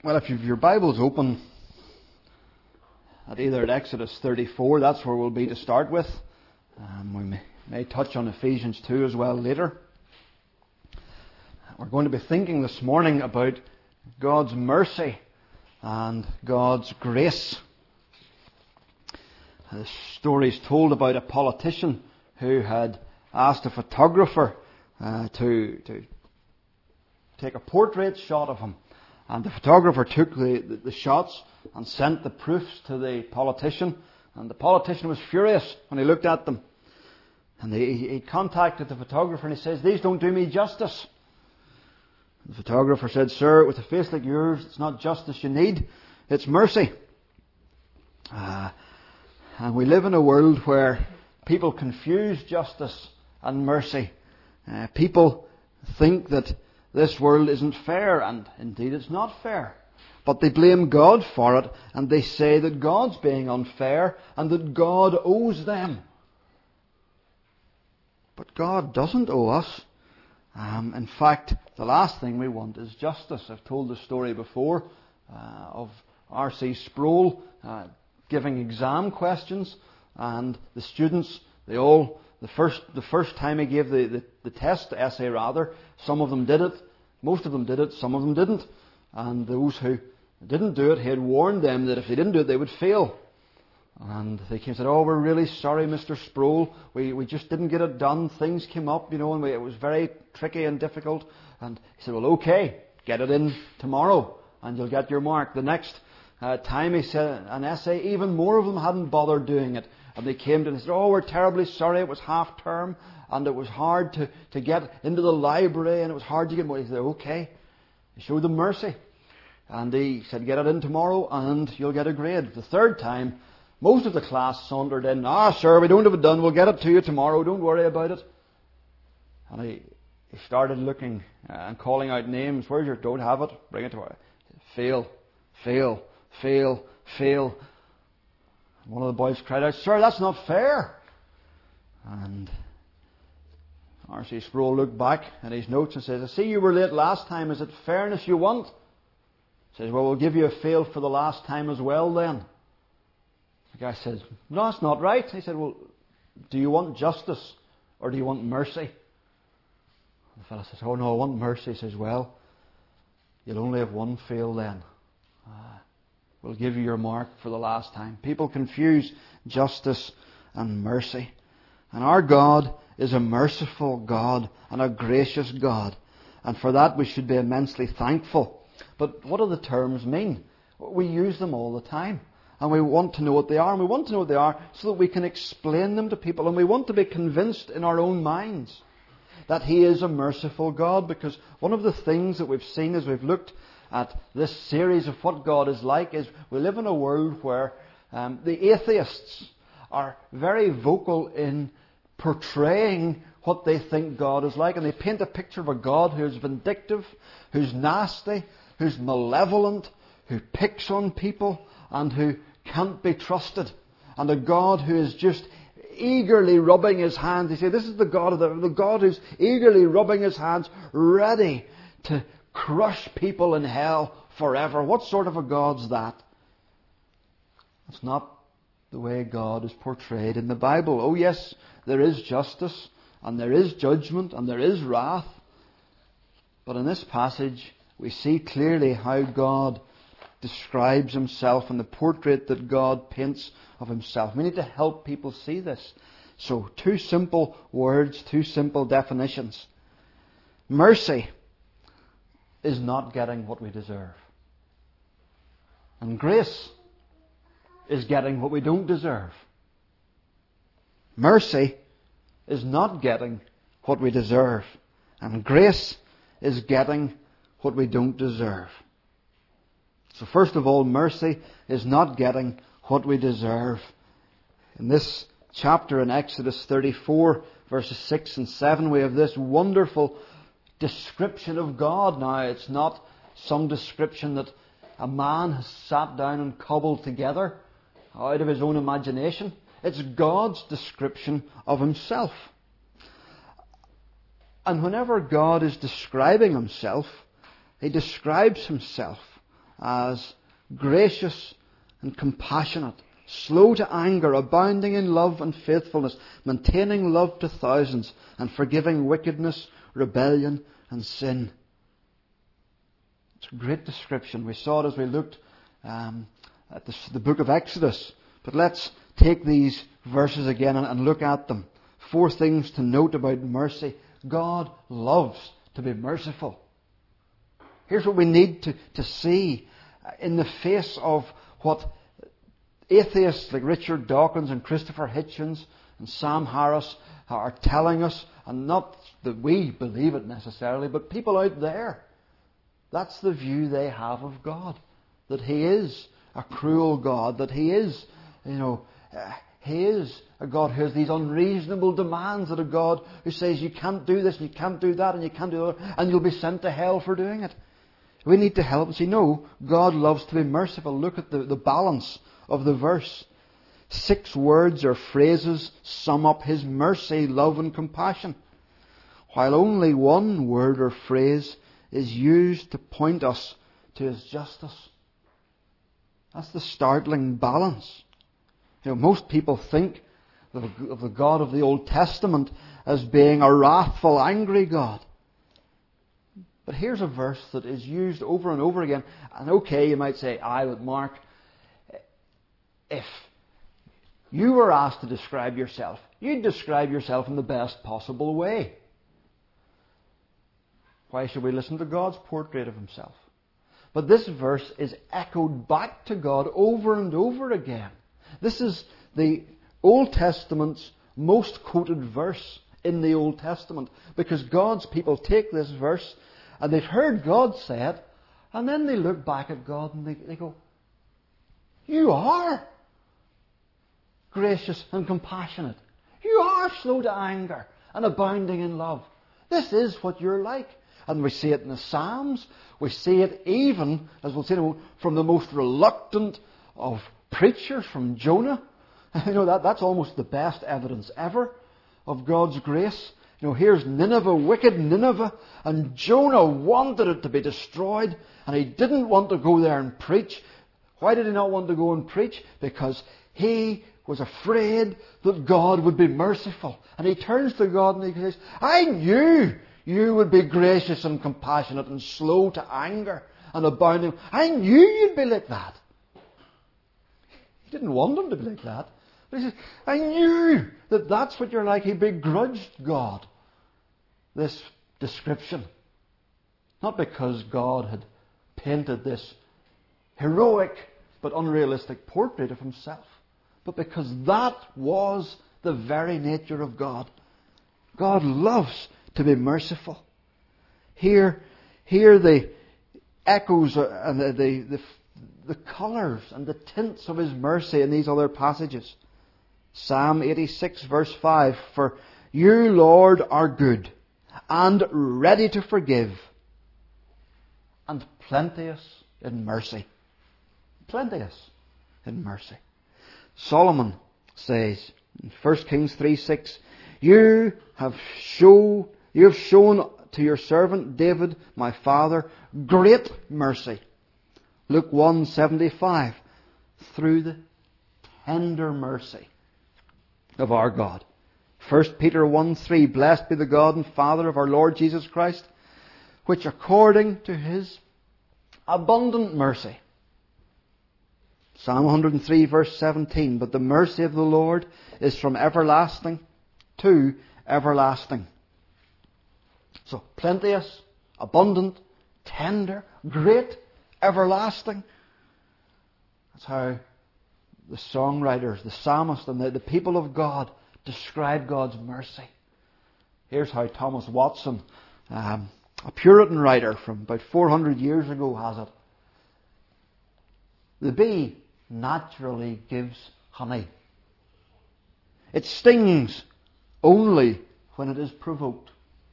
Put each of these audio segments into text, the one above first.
Well, if you've your Bibles open at either at Exodus 34, that's where we'll be to start with. We may touch on Ephesians 2 as well later. We're going to be thinking this morning about God's mercy and God's grace. The story is told about a politician who had asked a photographer to take a portrait shot of him. And the photographer took the shots and sent the proofs to the politician. And the politician was furious when he looked at them. And he contacted the photographer and he says, "These don't do me justice." The photographer said, "Sir, with a face like yours, it's not justice you need, it's mercy." And we live in a world where people confuse justice and mercy. People think that this world isn't fair, and indeed it's not fair. But they blame God for it, and they say that God's being unfair, and that God owes them. But God doesn't owe us. In fact, the last thing we want is justice. I've told the story before of R.C. Sproul giving exam questions, and the students, the first time he gave the test, essay rather, some of them did it, most of them did it, some of them didn't. And those who didn't do it, he had warned them that if they didn't do it, they would fail. And they came and said, "Oh, we're really sorry, Mr. Sproul. We just didn't get it done. Things came up, and it was very tricky and difficult." And he said, "Well, okay, get it in tomorrow, and you'll get your mark." The next time he said an essay, even more of them hadn't bothered doing it. And they came to him and said, "Oh, we're terribly sorry. It was half term, and it was hard to get into the library, and it was hard to get more." He said, "Okay." He showed them mercy. And he said, "Get it in tomorrow, and you'll get a grade." The third time, most of the class sauntered in. "Sir, we don't have it done. We'll get it to you tomorrow. Don't worry about it." And he started looking and calling out names. "Where's your, don't have it? Bring it to her." Fail, fail, fail, fail. One of the boys cried out, "Sir, that's not fair." And R.C. Sproul looked back at his notes and says, "I see you were late last time. Is it fairness you want?" He says, "Well, we'll give you a fail for the last time as well then." The guy says, "No, that's not right." He said, "Well, do you want justice or do you want mercy?" The fellow says, "Oh no, I want mercy." He says, "Well, you'll only have one fail then. We'll give you your mark for the last time." People confuse justice and mercy. And our God is a merciful God and a gracious God. And for that we should be immensely thankful. But what do the terms mean? We use them all the time. And we want to know what they are. And we want to know what they are so that we can explain them to people. And we want to be convinced in our own minds that He is a merciful God. Because one of the things that we've seen as we've looked at this series of what God is like is we live in a world where the atheists are very vocal in portraying what they think God is like. And they paint a picture of a God who is vindictive, who's nasty, who's malevolent, who picks on people, and who can't be trusted. And a God who is just eagerly rubbing His hands. They say this is the God the God who's eagerly rubbing His hands, ready to crush people in hell forever. What sort of a God's that? It's not the way God is portrayed in the Bible. Oh yes, there is justice, and there is judgment, and there is wrath. But in this passage, we see clearly how God describes Himself and the portrait that God paints of Himself. We need to help people see this. So, two simple words, two simple definitions. Mercy is not getting what we deserve. And grace is getting what we don't deserve. Mercy is not getting what we deserve. And grace is getting what we don't deserve. So first of all, mercy is not getting what we deserve. In this chapter in Exodus 34, verses 6 and 7, we have this wonderful description of God. Now, it's not some description that a man has sat down and cobbled together out of his own imagination. It's God's description of Himself. And whenever God is describing Himself, He describes Himself as gracious and compassionate, slow to anger, abounding in love and faithfulness, maintaining love to thousands, and forgiving wickedness, rebellion, and sin. It's a great description. We saw it as we looked at the book of Exodus. But let's take these verses again and look at them. 4 things to note about mercy. God loves to be merciful. Here's what we need to see in the face of what atheists like Richard Dawkins and Christopher Hitchens and Sam Harris are telling us, and not that we believe it necessarily, but people out there. That's the view they have of God. That He is a cruel God. That He is, He is a God who has these unreasonable demands. That a God who says you can't do this and you can't do that and you can't do that and you'll be sent to hell for doing it. We need to help and say, no, God loves to be merciful. Look at the balance of the verse. 6 words or phrases sum up His mercy, love and compassion, while only 1 word or phrase is used to point us to His justice. That's the startling balance. Most people think of the God of the Old Testament as being a wrathful, angry God. But here's a verse that is used over and over again. And okay, you might say, but Mark, if you were asked to describe yourself, you'd describe yourself in the best possible way. Why should we listen to God's portrait of Himself? But this verse is echoed back to God over and over again. This is the Old Testament's most quoted verse in the Old Testament, because God's people take this verse and they've heard God say it, and then they look back at God and they go, you are gracious and compassionate. You are slow to anger and abounding in love. This is what you're like. And we see it in the Psalms. We see it even, as we'll see, from the most reluctant of preachers, from Jonah. That's almost the best evidence ever of God's grace. Here's Nineveh, wicked Nineveh, and Jonah wanted it to be destroyed, and he didn't want to go there and preach. Why did he not want to go and preach? Because he was afraid that God would be merciful. And he turns to God and he says, I knew you would be gracious and compassionate and slow to anger and abounding. I knew you'd be like that. He didn't want him to be like that. But he says, I knew that that's what you're like. He begrudged God this description. Not because God had painted this heroic but unrealistic portrait of Himself, but because that was the very nature of God. God loves to be merciful. Here the echoes and the colours and the tints of His mercy in these other passages. Psalm 86 verse 5, for you, Lord, are good and ready to forgive and plenteous in mercy. Plenteous in mercy. Solomon says in 1 Kings 3:6, you have shown to your servant David, my father, great mercy. Luke 1:75, through the tender mercy of our God. 1 Peter 1:3, blessed be the God and Father of our Lord Jesus Christ, which according to His abundant mercy. Psalm 103 verse 17, but the mercy of the Lord is from everlasting to everlasting. So plenteous, abundant, tender, great, everlasting. That's how the songwriters, the psalmists, and the people of God describe God's mercy. Here's how Thomas Watson, a Puritan writer from about 400 years ago, has it. The bee naturally gives honey. It stings only when it is provoked.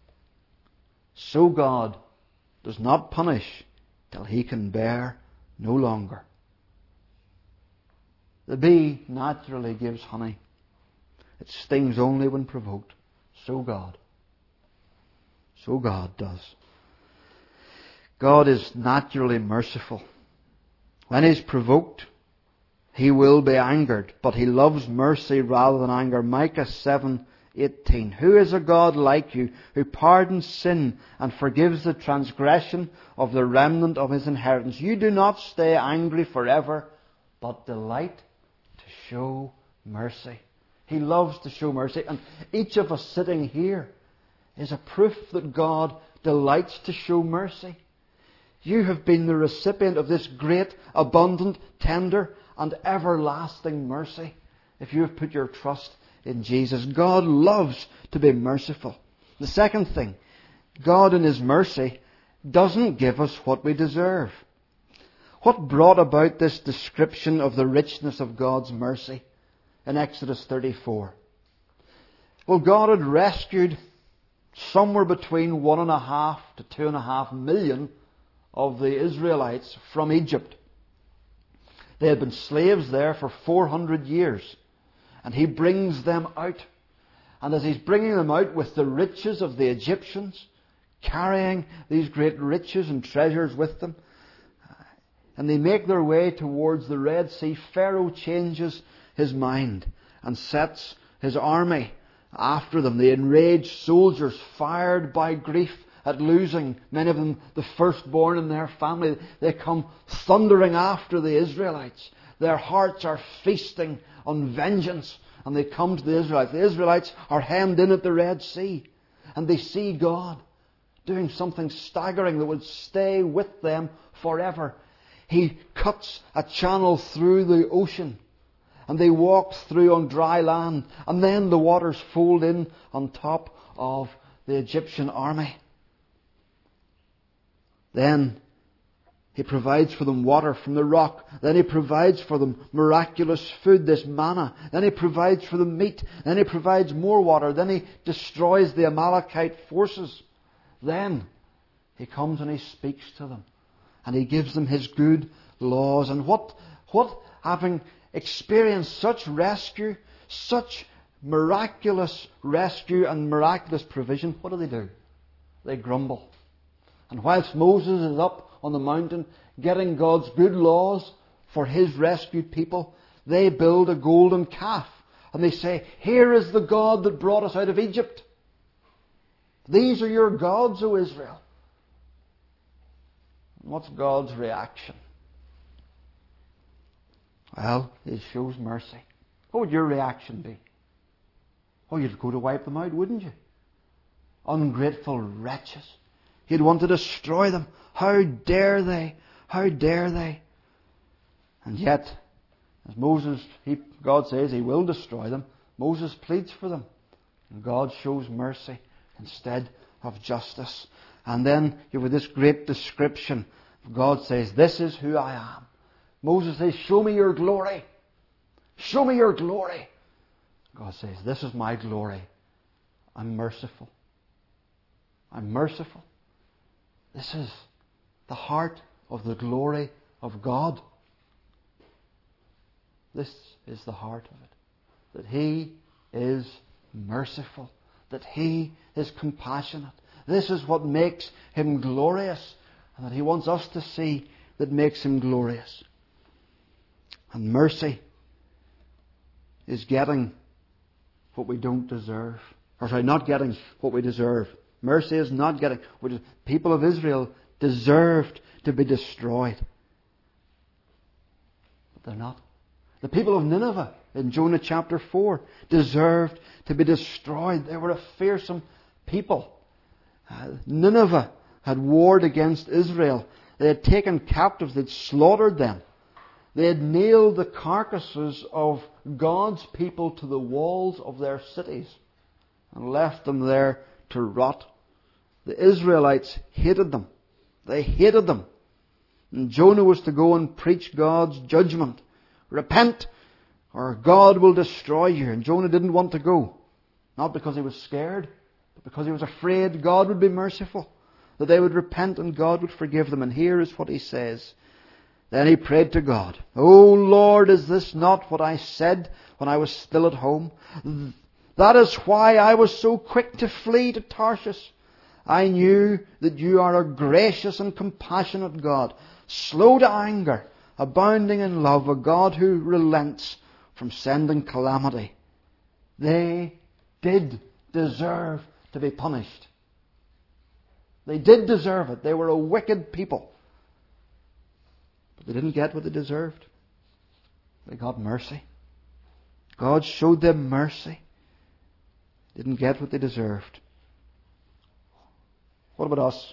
So God does not punish till He can bear no longer. The bee naturally gives honey. It stings only when provoked. So God does. God is naturally merciful. When he's provoked, he will be angered, but he loves mercy rather than anger. Micah 7:18. Who is a God like you, who pardons sin and forgives the transgression of the remnant of his inheritance? You do not stay angry forever, but delight to show mercy. He loves to show mercy, and each of us sitting here is a proof that God delights to show mercy. You have been the recipient of this great, abundant, tender, and everlasting mercy if you have put your trust in Jesus. God loves to be merciful. The second thing, God in His mercy doesn't give us what we deserve. What brought about this description of the richness of God's mercy in Exodus 34? Well, God had rescued somewhere between 1.5 to 2.5 million of the Israelites from Egypt. They had been slaves there for 400 years. And He brings them out. And as He's bringing them out with the riches of the Egyptians, carrying these great riches and treasures with them, and they make their way towards the Red Sea, Pharaoh changes his mind and sets his army after them. The enraged soldiers, fired by grief at losing, many of them the firstborn in their family, they come thundering after the Israelites. Their hearts are feasting on vengeance, and they come to the Israelites. The Israelites are hemmed in at the Red Sea, and they see God doing something staggering that would stay with them forever. He cuts a channel through the ocean, and they walk through on dry land, and then the waters fold in on top of the Egyptian army. Then He provides for them water from the rock. Then He provides for them miraculous food, this manna. Then He provides for them meat. Then He provides more water. Then He destroys the Amalekite forces. Then He comes and He speaks to them. And He gives them His good laws. And what having experienced such rescue, such miraculous rescue and miraculous provision, what do? They grumble. And whilst Moses is up on the mountain getting God's good laws for His rescued people, they build a golden calf. And they say, here is the God that brought us out of Egypt. These are your gods, O Israel. And what's God's reaction? Well, He shows mercy. What would your reaction be? Oh, you'd go to wipe them out, wouldn't you? Ungrateful wretches. He'd want to destroy them. How dare they? How dare they? And yet, as God says He will destroy them, Moses pleads for them. And God shows mercy instead of justice. And then you have this great description. God says, this is who I am. Moses says, show me your glory. Show me your glory. God says, this is my glory. I'm merciful. I'm merciful. This is the heart of the glory of God. This is the heart of it. That He is merciful. That He is compassionate. This is what makes Him glorious. And that He wants us to see that makes Him glorious. And mercy is getting what we don't deserve. Or sorry, not getting what we deserve. Mercy is not getting what the people of Israel deserved to be destroyed. But they're not. The people of Nineveh in Jonah chapter 4 deserved to be destroyed. They were a fearsome people. Nineveh had warred against Israel. They had taken captives. They'd slaughtered them. They had nailed the carcasses of God's people to the walls of their cities and left them there to rot. The Israelites hated them. They hated them. And Jonah was to go and preach God's judgment. Repent, or God will destroy you. And Jonah didn't want to go. Not because he was scared, but because he was afraid God would be merciful. That they would repent and God would forgive them. And here is what he says. Then he prayed to God, O Lord, is this not what I said when I was still at home? That is why I was so quick to flee to Tarshish. I knew that you are a gracious and compassionate God, slow to anger abounding in love, a God who relents from sending calamity. They did deserve to be punished. They did deserve it. They were a wicked people. But they didn't get what they deserved. They got mercy. God showed them mercy. Didn't get what they deserved. What about us?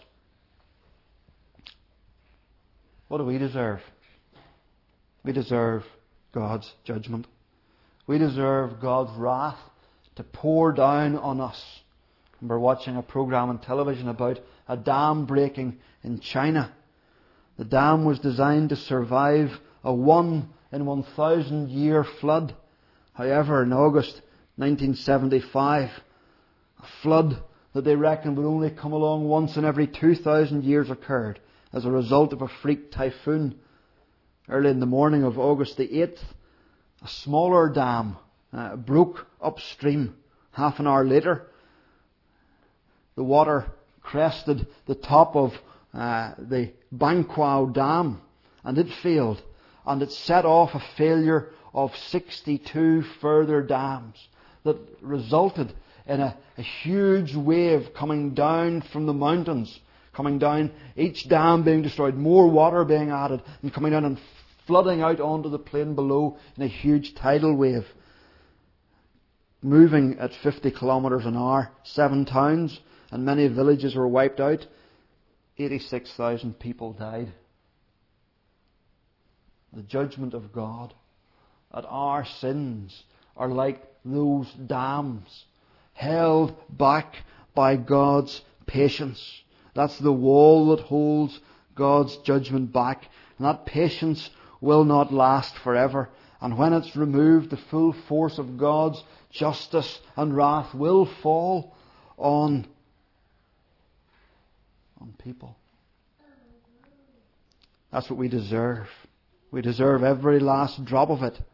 What do we deserve? We deserve God's judgment. We deserve God's wrath to pour down on us. We're watching a program on television about a dam breaking in China. The dam was designed to survive a 1 in 1,000 year flood. However, in August 1975, a flood that they reckoned would only come along once in every 2,000 years occurred as a result of a freak typhoon. Early in the morning of August the 8th, a smaller dam broke upstream. Half an hour later, the water crested the top of the Bangkwao Dam, and it failed, and it set off a failure of 62 further dams that resulted in a huge wave coming down from the mountains, coming down, each dam being destroyed, more water being added, and coming down and flooding out onto the plain below in a huge tidal wave. Moving at 50 kilometres an hour, 7 towns and many villages were wiped out. 86,000 people died. The judgment of God at our sins are like those dams held back by God's patience. That's the wall that holds God's judgment back. And that patience will not last forever. And when it's removed, the full force of God's justice and wrath will fall on people. That's what we deserve. We deserve every last drop of it.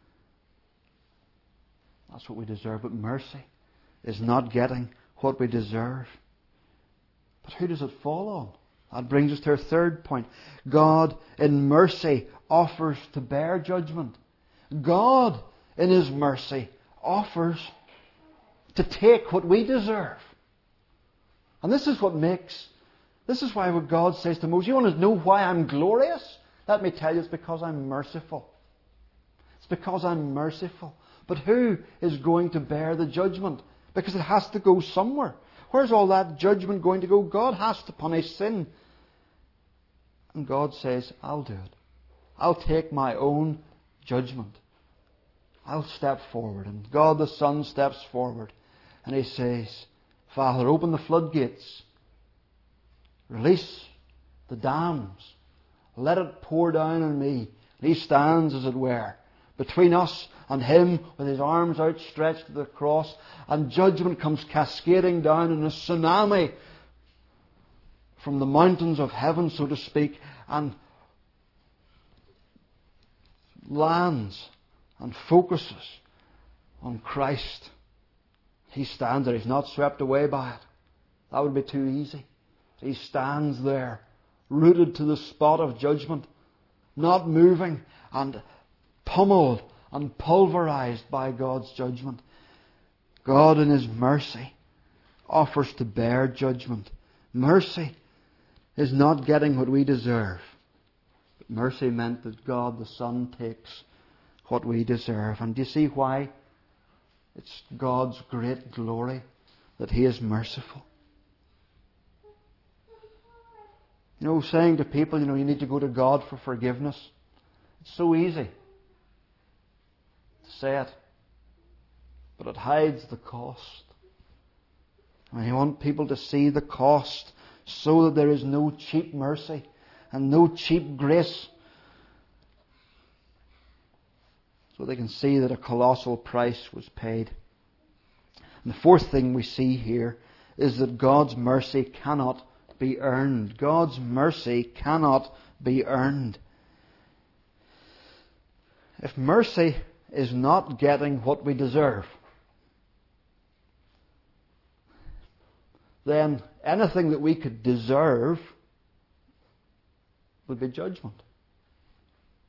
That's what we deserve. But mercy is not getting what we deserve. But who does it fall on? That brings us to our third point. God in mercy offers to bear judgment. God in His mercy offers to take what we deserve. And this is why what God says to Moses, you want to know why I'm glorious? Let me tell you, it's because I'm merciful. It's because I'm merciful. But who is going to bear the judgment? Because it has to go somewhere. Where's all that judgment going to go? God has to punish sin. And God says, I'll do it. I'll take my own judgment. I'll step forward. And God the Son steps forward. And He says, Father, open the floodgates. Release the dams. Let it pour down on me. And He stands, as it were, between us and Him with His arms outstretched to the cross. And judgment comes cascading down in a tsunami from the mountains of heaven, so to speak, and lands and focuses on Christ. He stands there. He's not swept away by it. That would be too easy. He stands there, rooted to the spot of judgment, not moving and pummeled and pulverized by God's judgment. God in His mercy offers to bear judgment. Mercy is not getting what we deserve. But mercy meant that God the Son takes what we deserve. And do you see why? It's God's great glory that He is merciful. Saying to people, you need to go to God for forgiveness. It's so easy to say it. But it hides the cost. And you want people to see the cost so that there is no cheap mercy and no cheap grace. So they can see that a colossal price was paid. And the fourth thing we see here is that God's mercy cannot be earned. God's mercy cannot be earned. If mercy is not getting what we deserve, then anything that we could deserve would be judgment.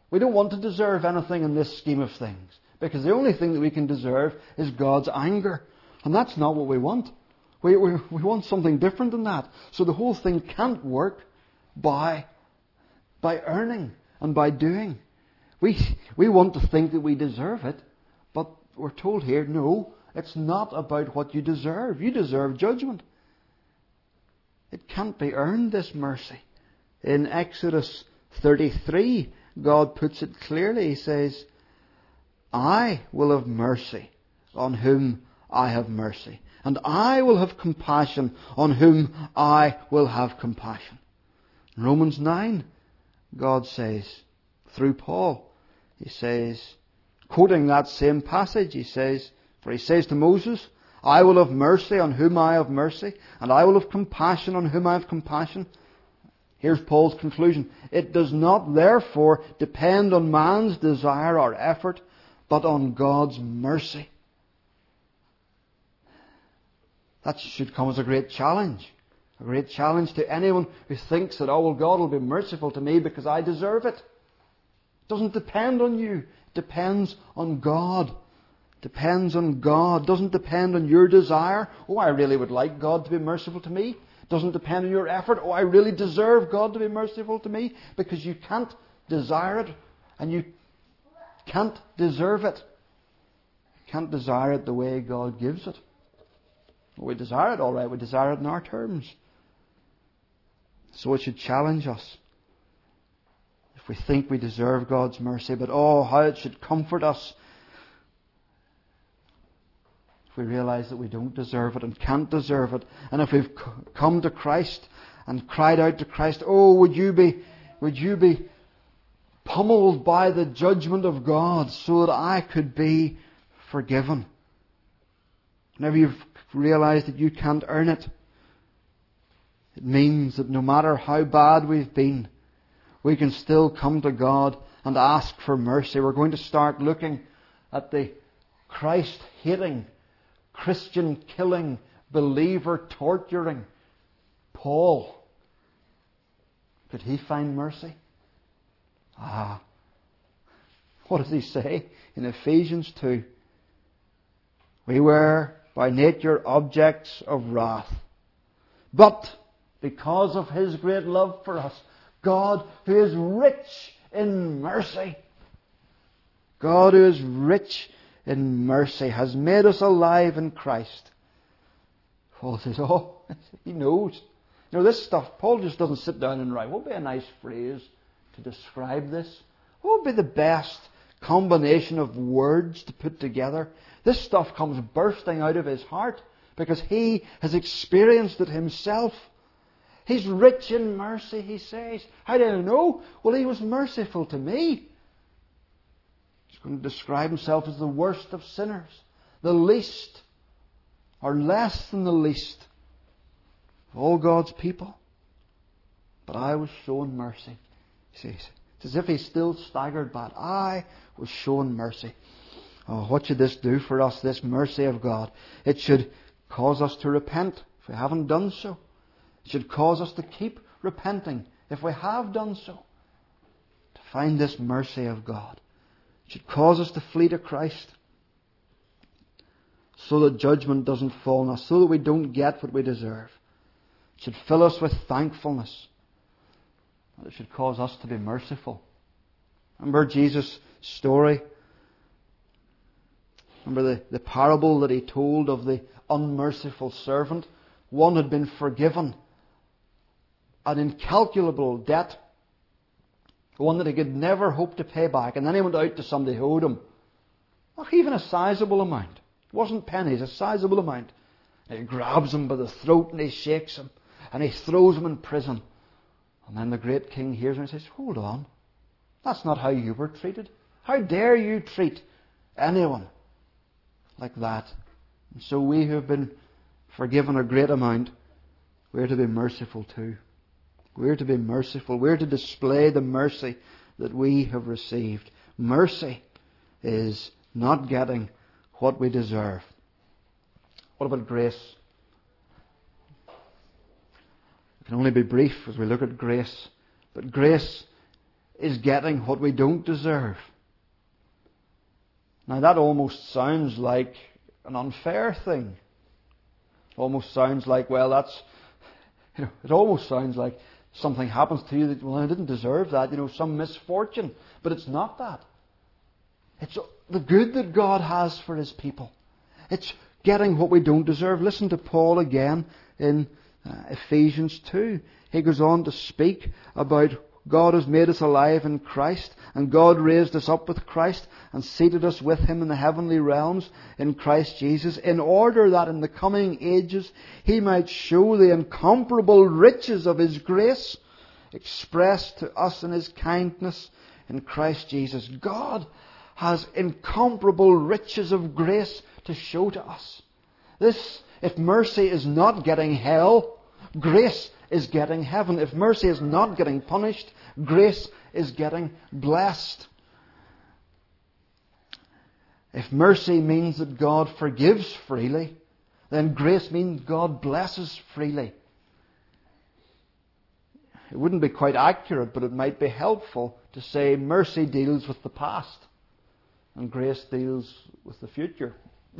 We don't want to deserve anything in this scheme of things, because the only thing that we can deserve is God's anger. And that's not what we want. We want something different than that. So the whole thing can't work by earning and by doing. We want to think that we deserve it, but we're told here, no, it's not about what you deserve. You deserve judgment. It can't be earned, this mercy. In Exodus 33, God puts it clearly. He says, I will have mercy on whom I have mercy, and I will have compassion on whom I will have compassion. In Romans 9, God says, through Paul, he says, quoting that same passage, he says to Moses, I will have mercy on whom I have mercy, and I will have compassion on whom I have compassion. Here's Paul's conclusion. It does not therefore depend on man's desire or effort, but on God's mercy. That should come as a great challenge. A great challenge to anyone who thinks that, oh, well, God will be merciful to me because I deserve it. It doesn't depend on you. It depends on God. It depends on God. It doesn't depend on your desire. Oh, I really would like God to be merciful to me. It doesn't depend on your effort. Oh, I really deserve God to be merciful to me. Because you can't desire it and you can't deserve it. You can't desire it the way God gives it. We desire it, all right. We desire it in our terms. So it should challenge us. If we think we deserve God's mercy, but oh, how it should comfort us if we realize that we don't deserve it and can't deserve it. And if we've come to Christ and cried out to Christ, oh, would you be pummeled by the judgment of God so that I could be forgiven. Whenever you've realized that you can't earn it, it means that no matter how bad we've been, we can still come to God and ask for mercy. We're going to start looking at the Christ-hating, Christian-killing, believer-torturing Paul. Could he find mercy? What does he say in Ephesians 2? We were by nature objects of wrath. But because of His great love for us, God, who is rich in mercy, God, who is rich in mercy, has made us alive in Christ. Paul says, oh, he knows. You know, this stuff, Paul just doesn't sit down and write, what would be a nice phrase to describe this? What would be the best combination of words to put together? This stuff comes bursting out of his heart because he has experienced it himself. He's rich in mercy, he says. How do I know? Well, He was merciful to me. He's going to describe Himself as the worst of sinners, the least, or less than the least of all God's people. But I was shown mercy, he says. It's as if he's still staggered by it. I was shown mercy. Oh, what should this do for us, this mercy of God? It should cause us to repent if we haven't done so. It should cause us to keep repenting if we have done so. To find this mercy of God. It should cause us to flee to Christ so that judgment doesn't fall on us, so that we don't get what we deserve. It should fill us with thankfulness. It should cause us to be merciful. Remember Jesus' story? Remember the parable that He told of the unmerciful servant? One had been forgiven an incalculable debt, one that he could never hope to pay back, and then he went out to somebody who owed him, well, even a sizable amount. It wasn't pennies, a sizable amount. And he grabs him by the throat and he shakes him and he throws him in prison. And then the great king hears him and says, hold on, that's not how you were treated. How dare you treat anyone like that? And so we who have been forgiven a great amount, we're to be merciful too. We're to be merciful. We're to display the mercy that we have received. Mercy is not getting what we deserve. What about grace? It can only be brief as we look at grace. But grace is getting what we don't deserve. Now that almost sounds like an unfair thing. It almost sounds like, well, it almost sounds like something happens to you that, well, I didn't deserve that, some misfortune. But it's not that. It's the good that God has for His people. It's getting what we don't deserve. Listen to Paul again in Ephesians 2. He goes on to speak about God has made us alive in Christ, and God raised us up with Christ and seated us with Him in the heavenly realms in Christ Jesus, in order that in the coming ages He might show the incomparable riches of His grace expressed to us in His kindness in Christ Jesus. God has incomparable riches of grace to show to us. If mercy is not getting hell, grace is getting heaven. If mercy is not getting punished, grace is getting blessed. If mercy means that God forgives freely, then grace means God blesses freely. It wouldn't be quite accurate, but it might be helpful to say mercy deals with the past and grace deals with the future.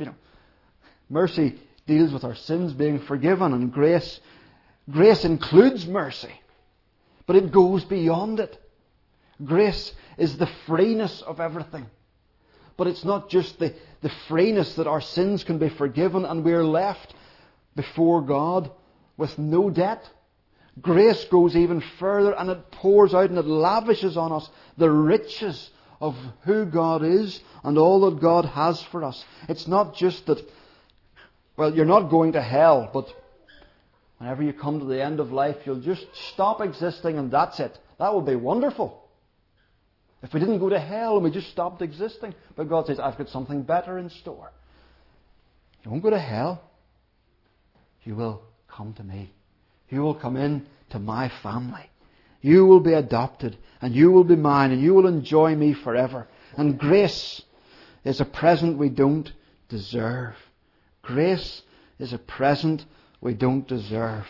Mercy deals with our sins being forgiven, and grace includes mercy, but it goes beyond it. Grace is the freeness of everything. But it's not just the freeness that our sins can be forgiven and we're left before God with no debt. Grace goes even further, and it pours out and it lavishes on us the riches of who God is and all that God has for us. It's not just that, well, you're not going to hell, but whenever you come to the end of life, you'll just stop existing and that's it. That would be wonderful. If we didn't go to hell and we just stopped existing. But God says, I've got something better in store. You won't go to hell. You will come to me. You will come in to my family. You will be adopted and you will be mine and you will enjoy me forever. And grace is a present we don't deserve. Grace is a present we don't deserve.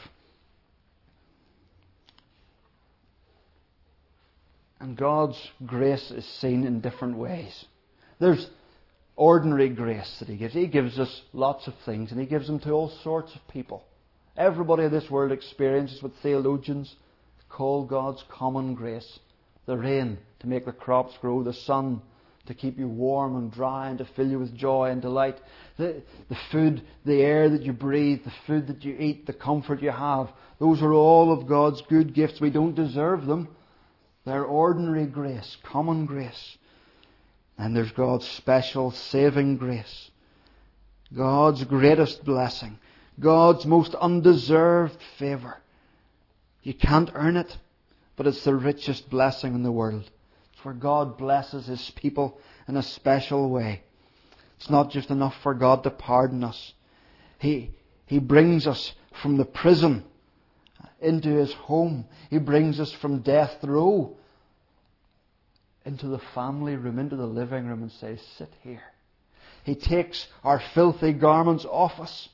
And God's grace is seen in different ways. There's ordinary grace that He gives. He gives us lots of things, and He gives them to all sorts of people. Everybody in this world experiences what theologians call God's common grace. The rain to make the crops grow, the sun to keep you warm and dry and to fill you with joy and delight. The food, the air that you breathe, the food that you eat, the comfort you have. Those are all of God's good gifts. We don't deserve them. They're ordinary grace, common grace. And there's God's special saving grace. God's greatest blessing. God's most undeserved favour. You can't earn it, but it's the richest blessing in the world. It's where God blesses His people in a special way. It's not just enough for God to pardon us. He brings us from the prison into His home. He brings us from death row into the family room, into the living room, and says, sit here. He takes our filthy garments off us.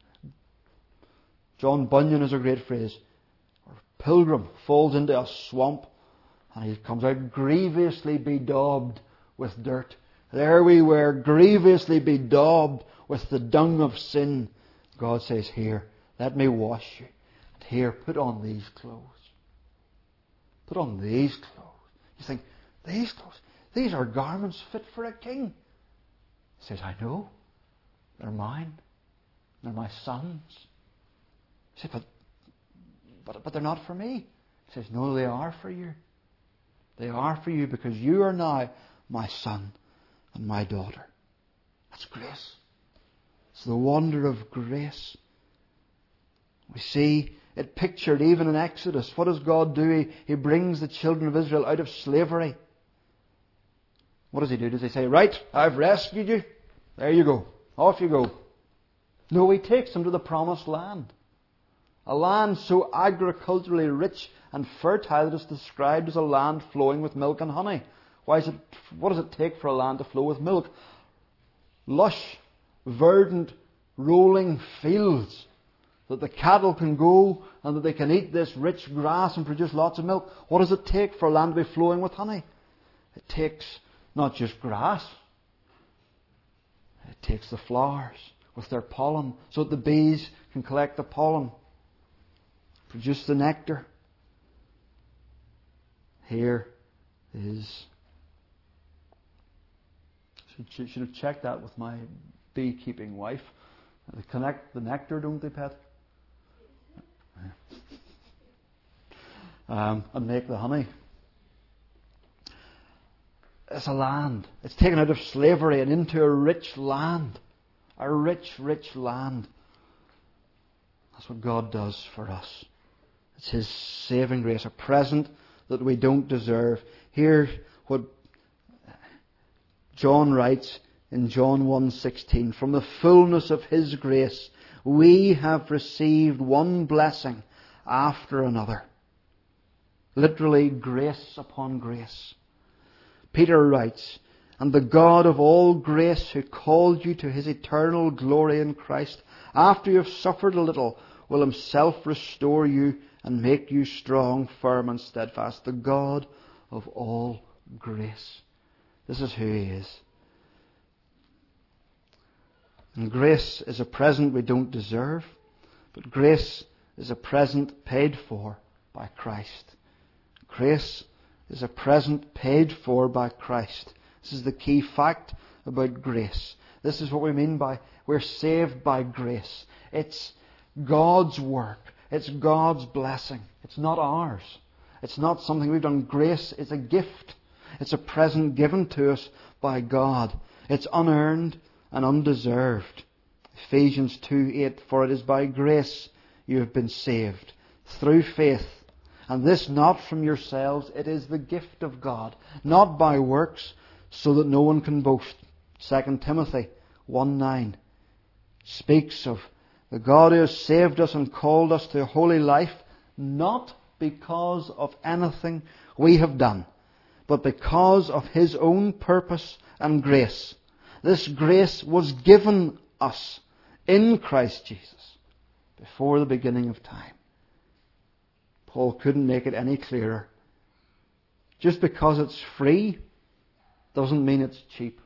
John Bunyan has a great phrase. A pilgrim falls into a swamp and he comes out grievously bedaubed with dirt. There we were, grievously bedaubed with the dung of sin. God says, here, let me wash you. And here, put on these clothes. Put on these clothes. You think, these clothes, these are garments fit for a king. He says, I know. They're mine. They're my son's. He said, but they're not for me. He says, no, they are for you. They are for you because you are now my son and my daughter. That's grace. It's the wonder of grace. We see it pictured even in Exodus. What does God do? He brings the children of Israel out of slavery. What does He do? Does He say, right, I've rescued you. There you go. Off you go. No, He takes them to the promised land. A land so agriculturally rich and fertile that it's described as a land flowing with milk and honey. What does it take for a land to flow with milk? Lush, verdant, rolling fields that the cattle can go and that they can eat this rich grass and produce lots of milk. What does it take for a land to be flowing with honey? It takes not just grass. It takes the flowers with their pollen so that the bees can collect the pollen, produce the nectar. Here is... Should have checked that with my beekeeping wife. They connect the nectar, don't they, Pet? And make the honey. It's a land. It's taken out of slavery and into a rich land. A rich, rich land. That's what God does for us. It's His saving grace, a present that we don't deserve. Hear what John writes in John 1:16. From the fullness of His grace, we have received one blessing after another. Literally, grace upon grace. Peter writes, and the God of all grace, who called you to His eternal glory in Christ, after you have suffered a little, will Himself restore you and make you strong, firm and steadfast. The God of all grace. This is who He is. And grace is a present we don't deserve, but grace is a present paid for by Christ. Grace is a present paid for by Christ. This is the key fact about grace. This is what we mean by we're saved by grace. It's God's work. It's God's blessing. It's not ours. It's not something we've done. Grace is a gift. It's a present given to us by God. It's unearned and undeserved. Ephesians 2:8, for it is by grace you have been saved, through faith. And this not from yourselves, it is the gift of God, not by works, so that no one can boast. 2 Timothy 1:9 speaks of the God who has saved us and called us to a holy life, not because of anything we have done, but because of His own purpose and grace. This grace was given us in Christ Jesus before the beginning of time. Paul couldn't make it any clearer. Just because it's free doesn't mean it's cheap.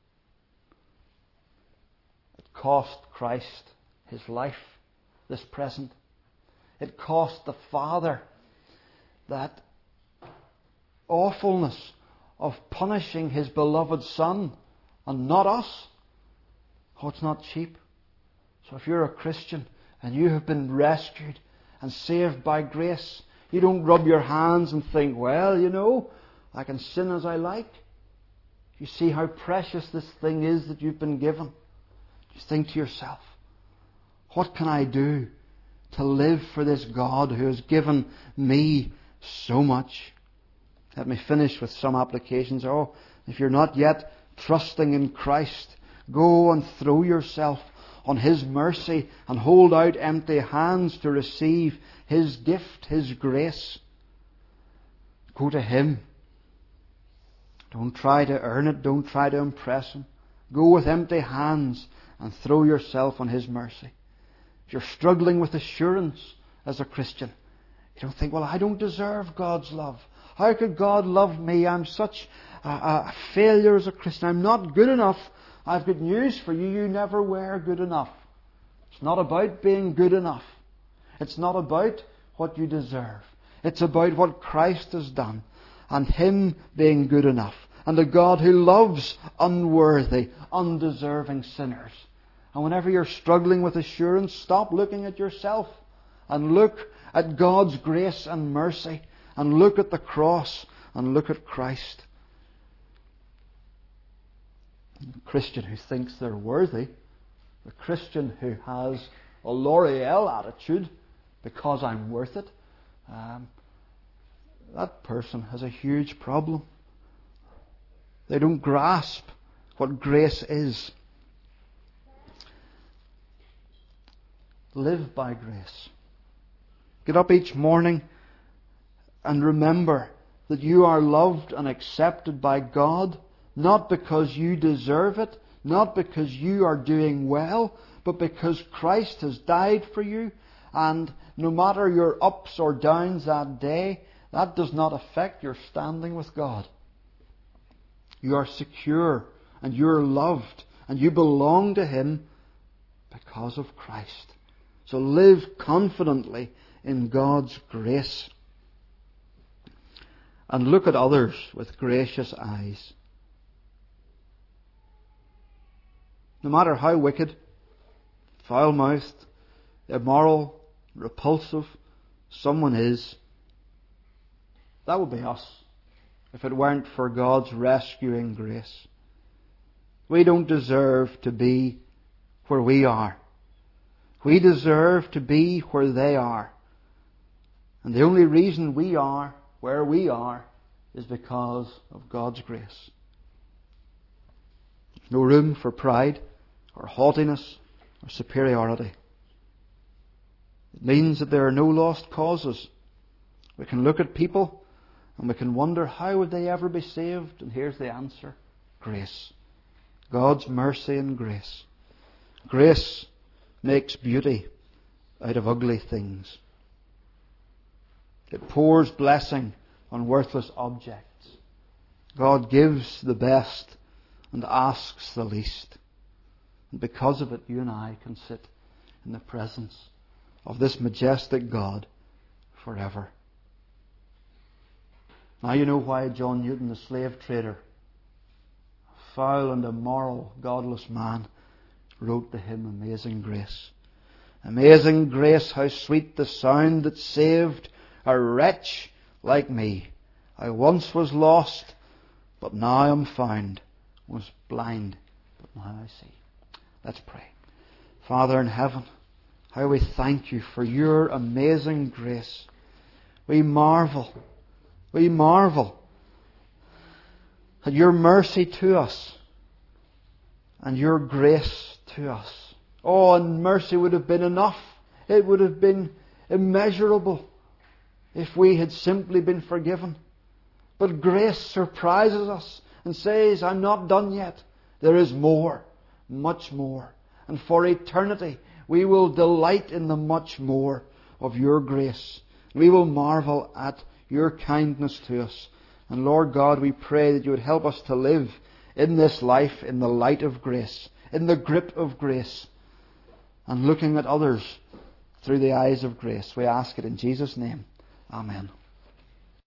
It cost Christ His life, this present. It cost the Father that awfulness of punishing His beloved Son and not us. Oh, it's not cheap. So if you're a Christian and you have been rescued and saved by grace, you don't rub your hands and think, well, you know, I can sin as I like. You see how precious this thing is that you've been given. You think to yourself, what can I do to live for this God who has given me so much? Let me finish with some applications. Oh, if you're not yet trusting in Christ, go and throw yourself on His mercy and hold out empty hands to receive His gift, His grace. Go to Him. Don't try to earn it. Don't try to impress Him. Go with empty hands and throw yourself on His mercy. If you're struggling with assurance as a Christian, you don't think, well, I don't deserve God's love. How could God love me? I'm such a failure as a Christian. I'm not good enough. I've got news for you. You never were good enough. It's not about being good enough. It's not about what you deserve. It's about what Christ has done and Him being good enough. And a God who loves unworthy, undeserving sinners. And whenever you're struggling with assurance, stop looking at yourself and look at God's grace and mercy and look at the cross and look at Christ. The Christian who thinks they're worthy, the Christian who has a L'Oreal attitude because I'm worth it, that person has a huge problem. They don't grasp what grace is. Live by grace. Get up each morning and remember that you are loved and accepted by God, not because you deserve it, not because you are doing well, but because Christ has died for you And no matter your ups or downs that day, that does not affect your standing with God. You are secure and you're loved and you belong to Him because of Christ. So live confidently in God's grace. And look at others with gracious eyes. No matter how wicked, foul-mouthed, immoral, repulsive someone is, that would be us if it weren't for God's rescuing grace. We don't deserve to be where we are. We deserve to be where they are. And the only reason we are where we are is because of God's grace. There's no room for pride or haughtiness or superiority. It means that there are no lost causes. We can look at people and we can wonder, how would they ever be saved? And here's the answer: grace. God's mercy and grace. Grace makes beauty out of ugly things. It pours blessing on worthless objects. God gives the best and asks the least. And because of it, you and I can sit in the presence of this majestic God forever. Now you know why John Newton, the slave trader, a foul and immoral, godless man, wrote the hymn Amazing Grace. Amazing grace, how sweet the sound that saved a wretch like me. I once was lost, but now am found. Was blind, but now I see. Let's pray. Father in heaven, how we thank You for Your amazing grace. We marvel at Your mercy to us and Your grace to us. Oh, and mercy would have been enough. It would have been immeasurable if we had simply been forgiven. But grace surprises us and says, I'm not done yet. There is more, much more. And for eternity, we will delight in the much more of Your grace. We will marvel at Your kindness to us. And Lord God, we pray that You would help us to live in this life in the light of grace, in the grip of grace, and looking at others through the eyes of grace. We ask it in Jesus' name. Amen.